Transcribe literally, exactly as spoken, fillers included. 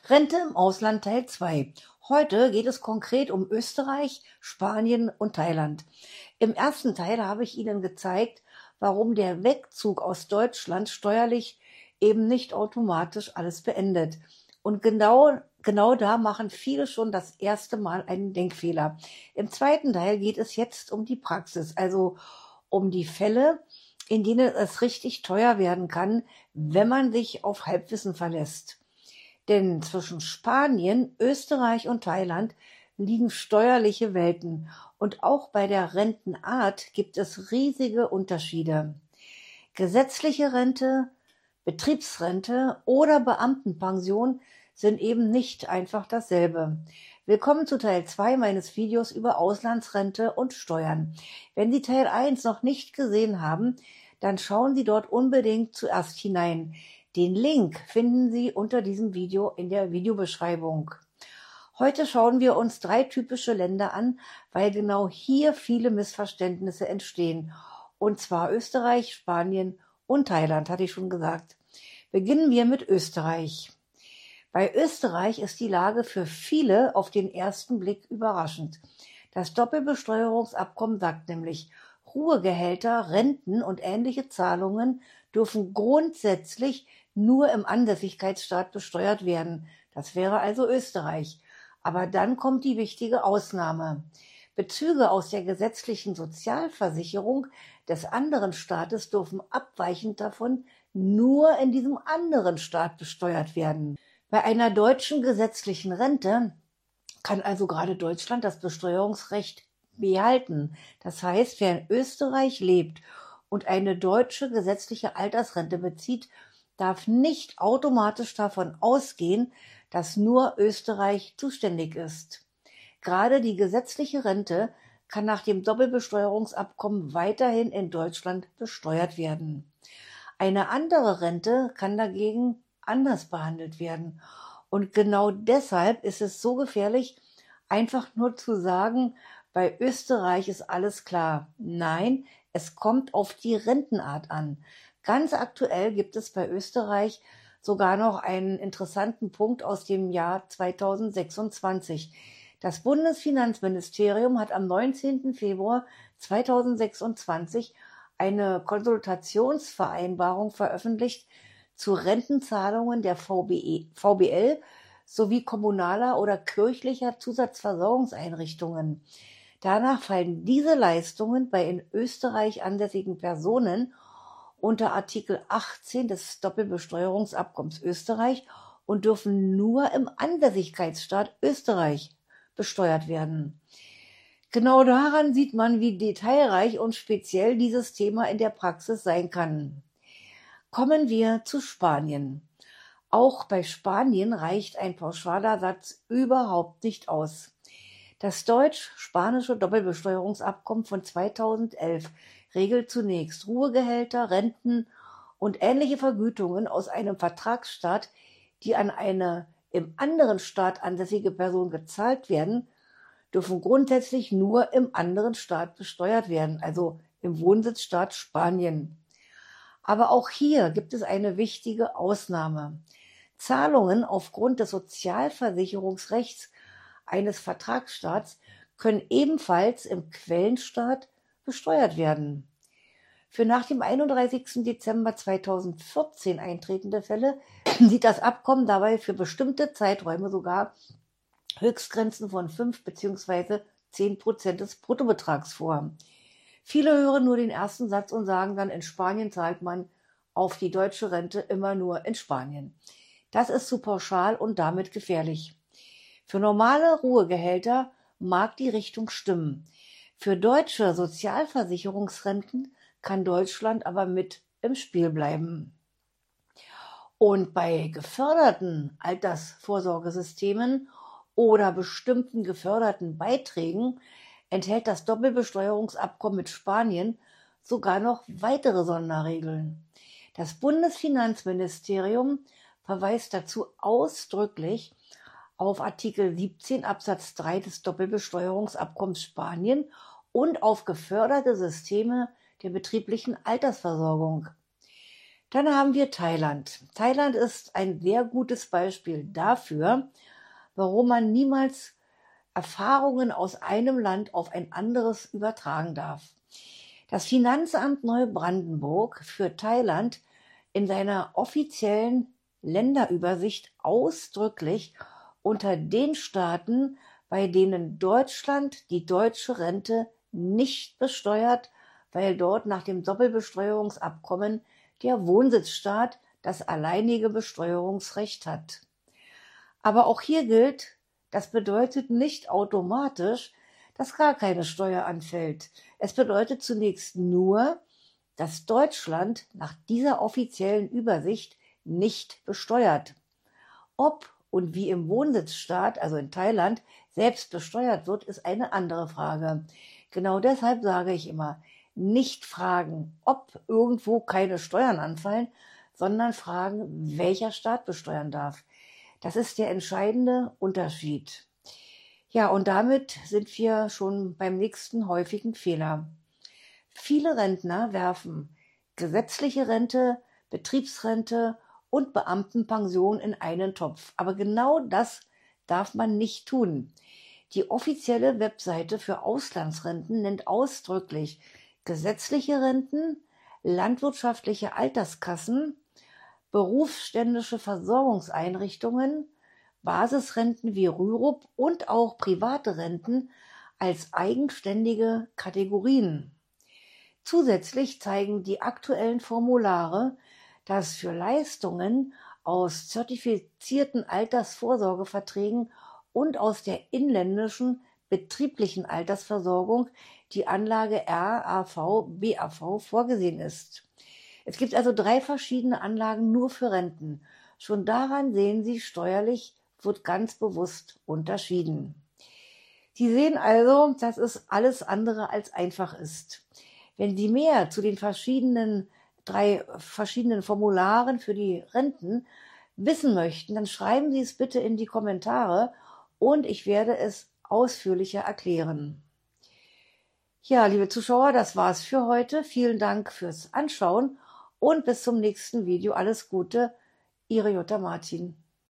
Rente im Ausland Teil zwei. Heute geht es konkret um Österreich, Spanien und Thailand. Im ersten Teil habe ich Ihnen gezeigt, warum der Wegzug aus Deutschland steuerlich eben nicht automatisch alles beendet. Und genau, genau da machen viele schon das erste Mal einen Denkfehler. Im zweiten Teil geht es jetzt um die Praxis, also um die Fälle, in denen es richtig teuer werden kann, wenn man sich auf Halbwissen verlässt. Denn zwischen Spanien, Österreich und Thailand liegen steuerliche Welten. Und auch bei der Rentenart gibt es riesige Unterschiede. Gesetzliche Rente, Betriebsrente oder Beamtenpension sind eben nicht einfach dasselbe. Willkommen zu Teil zwei meines Videos über Auslandsrente und Steuern. Wenn Sie Teil eins noch nicht gesehen haben, dann schauen Sie dort unbedingt zuerst hinein. Den Link finden Sie unter diesem Video in der Videobeschreibung. Heute schauen wir uns drei typische Länder an, weil genau hier viele Missverständnisse entstehen. Und zwar Österreich, Spanien und Thailand, hatte ich schon gesagt. Beginnen wir mit Österreich. Bei Österreich ist die Lage für viele auf den ersten Blick überraschend. Das Doppelbesteuerungsabkommen sagt nämlich, Ruhegehälter, Renten und ähnliche Zahlungen dürfen grundsätzlich nur im Ansässigkeitsstaat besteuert werden. Das wäre also Österreich. Aber dann kommt die wichtige Ausnahme. Bezüge aus der gesetzlichen Sozialversicherung des anderen Staates dürfen abweichend davon nur in diesem anderen Staat besteuert werden. Bei einer deutschen gesetzlichen Rente kann also gerade Deutschland das Besteuerungsrecht behalten. Das heißt, wer in Österreich lebt und eine deutsche gesetzliche Altersrente bezieht, darf nicht automatisch davon ausgehen, dass nur Österreich zuständig ist. Gerade die gesetzliche Rente kann nach dem Doppelbesteuerungsabkommen weiterhin in Deutschland besteuert werden. Eine andere Rente kann dagegen anders behandelt werden. Und genau deshalb ist es so gefährlich, einfach nur zu sagen, bei Österreich ist alles klar. Nein, es kommt auf die Rentenart an. Ganz aktuell gibt es bei Österreich sogar noch einen interessanten Punkt aus dem Jahr zweitausendsechsundzwanzig. Das Bundesfinanzministerium hat am neunzehnten Februar zweitausendsechsundzwanzig eine Konsultationsvereinbarung veröffentlicht zu Rentenzahlungen der V B L sowie kommunaler oder kirchlicher Zusatzversorgungseinrichtungen. Danach fallen diese Leistungen bei in Österreich ansässigen Personen unter Artikel achtzehn des Doppelbesteuerungsabkommens Österreich und dürfen nur im Ansässigkeitsstaat Österreich besteuert werden. Genau daran sieht man, wie detailreich und speziell dieses Thema in der Praxis sein kann. Kommen wir zu Spanien. Auch bei Spanien reicht ein pauschaler Satz überhaupt nicht aus. Das deutsch-spanische Doppelbesteuerungsabkommen von zweitausendelf regelt zunächst Ruhegehälter, Renten und ähnliche Vergütungen aus einem Vertragsstaat, die an eine im anderen Staat ansässige Person gezahlt werden, dürfen grundsätzlich nur im anderen Staat besteuert werden, also im Wohnsitzstaat Spanien. Aber auch hier gibt es eine wichtige Ausnahme. Zahlungen aufgrund des Sozialversicherungsrechts eines Vertragsstaats können ebenfalls im Quellenstaat besteuert werden. Für nach dem einunddreißigsten Dezember zweitausendvierzehn eintretende Fälle sieht das Abkommen dabei für bestimmte Zeiträume sogar Höchstgrenzen von fünf bzw. zehn Prozent des Bruttobetrags vor. Viele hören nur den ersten Satz und sagen dann, in Spanien zahlt man auf die deutsche Rente immer nur in Spanien. Das ist zu pauschal und damit gefährlich. Für normale Ruhegehälter mag die Richtung stimmen. Für deutsche Sozialversicherungsrenten kann Deutschland aber mit im Spiel bleiben. Und bei geförderten Altersvorsorgesystemen oder bestimmten geförderten Beiträgen enthält das Doppelbesteuerungsabkommen mit Spanien sogar noch weitere Sonderregeln. Das Bundesfinanzministerium verweist dazu ausdrücklich auf Artikel siebzehn Absatz drei des Doppelbesteuerungsabkommens Spanien und auf geförderte Systeme der betrieblichen Altersversorgung. Dann haben wir Thailand. Thailand ist ein sehr gutes Beispiel dafür, warum man niemals Erfahrungen aus einem Land auf ein anderes übertragen darf. Das Finanzamt Neubrandenburg führt Thailand in seiner offiziellen Länderübersicht ausdrücklich unter den Staaten, bei denen Deutschland die deutsche Rente nicht besteuert, weil dort nach dem Doppelbesteuerungsabkommen der Wohnsitzstaat das alleinige Besteuerungsrecht hat. Aber auch hier gilt, das bedeutet nicht automatisch, dass gar keine Steuer anfällt. Es bedeutet zunächst nur, dass Deutschland nach dieser offiziellen Übersicht nicht besteuert. Ob und wie im Wohnsitzstaat, also in Thailand, selbst besteuert wird, ist eine andere Frage. Genau deshalb sage ich immer, nicht fragen, ob irgendwo keine Steuern anfallen, sondern fragen, welcher Staat besteuern darf. Das ist der entscheidende Unterschied. Ja, und damit sind wir schon beim nächsten häufigen Fehler. Viele Rentner werfen gesetzliche Rente, Betriebsrente und Beamtenpension in einen Topf. Aber genau das darf man nicht tun. Die offizielle Webseite für Auslandsrenten nennt ausdrücklich gesetzliche Renten, landwirtschaftliche Alterskassen, berufsständische Versorgungseinrichtungen, Basisrenten wie Rürup und auch private Renten als eigenständige Kategorien. Zusätzlich zeigen die aktuellen Formulare, dass für Leistungen aus zertifizierten Altersvorsorgeverträgen und aus der inländischen betrieblichen Altersversorgung die Anlage R A V B A V vorgesehen ist. Es gibt also drei verschiedene Anlagen nur für Renten. Schon daran sehen Sie, steuerlich wird ganz bewusst unterschieden. Sie sehen also, dass es alles andere als einfach ist. Wenn Sie mehr zu den verschiedenen drei verschiedenen Formularen für die Renten wissen möchten, dann schreiben Sie es bitte in die Kommentare und ich werde es ausführlicher erklären. Ja, liebe Zuschauer, das war's für heute. Vielen Dank fürs Anschauen und bis zum nächsten Video. Alles Gute, Ihre Jutta Martin.